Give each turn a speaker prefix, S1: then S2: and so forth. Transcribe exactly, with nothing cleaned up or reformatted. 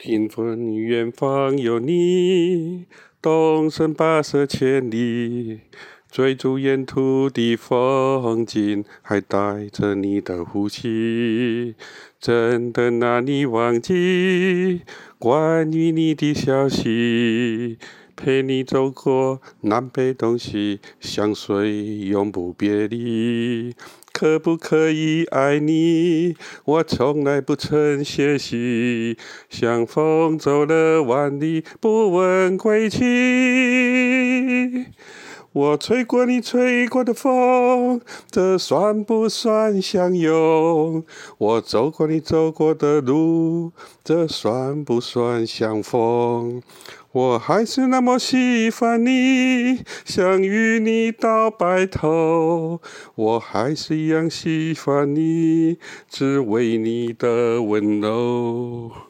S1: 听闻远方有你，东升跋涉千里，追逐沿途的风景，还带着你的呼吸。真的难以忘记关于你的消息，陪你走过南北东西，相随永不别离。可不可以爱你？我从来不曾歇息，像风走了万里，不问归期。我吹过你吹过的风，这算不算相拥？我走过你走过的路，这算不算相逢？我还是那么喜欢你，想与你到白头。我还是一样喜欢你，只为你的温柔。